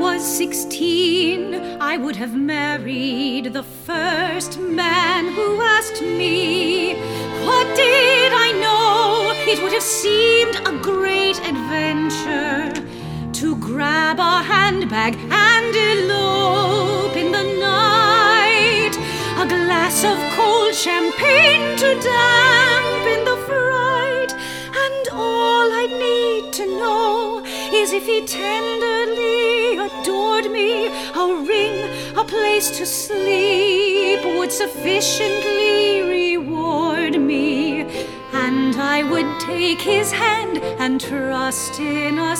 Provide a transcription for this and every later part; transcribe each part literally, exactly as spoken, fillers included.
was sixteen, I would have married the first man who asked me. What did I know? It would have seemed a great adventure to grab a handbag and elope in the night. A glass of cold champagne to dampen the fright. And all I need to know is if he tenderly adored me, a ring, a place to sleep would sufficiently reward me, and I would take his hand and trust in a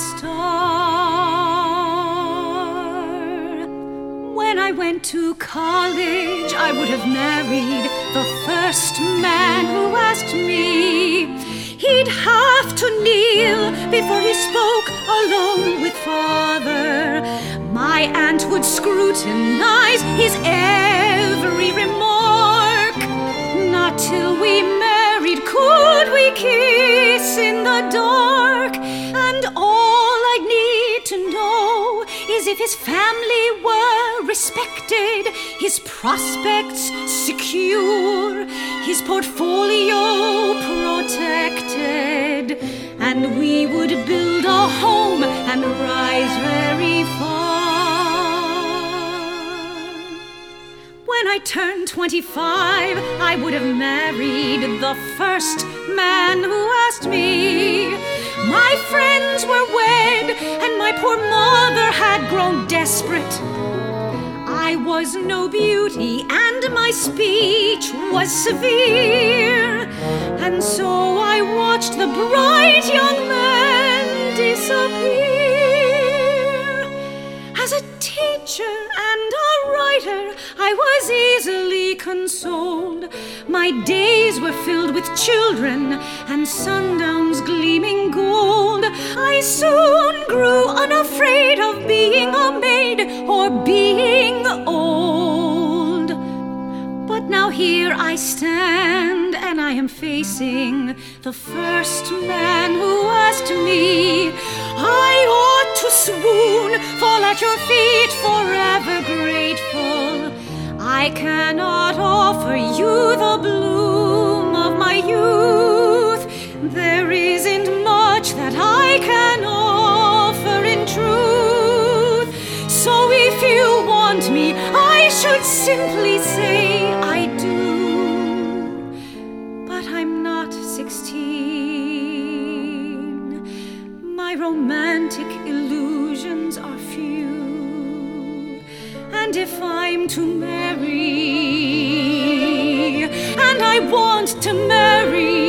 star. When I went to college, I would have married the first man who asked me. He'd have to kneel before he spoke alone with father. My aunt would scrutinize his every remark. Not till we married could we kiss in the dark. And all I need to know is if his family were respected, his prospects secure, his portfolio protected, and we would build a home and rise very far. When I turned twenty-five, I would have married the first man who asked me. My friends were wed, and my poor mother had grown desperate. I was no beauty, and my speech was severe, and so I watched the bright young man disappear. As a teacher and a writer, I was easily consoled. My days were filled with children and sundowns gleaming gold. I soon grew unafraid of being a maid or being old. But now here I stand, and I am facing the first man who asked me. I ought to swoon, fall at your feet forever grateful. I cannot offer you the bloom of my youth. There isn't much that I can offer in truth. So if you want me, I should simply say I do. But I'm not sixteen. My romantic illusions are few. And if I'm to marry, and I want to marry,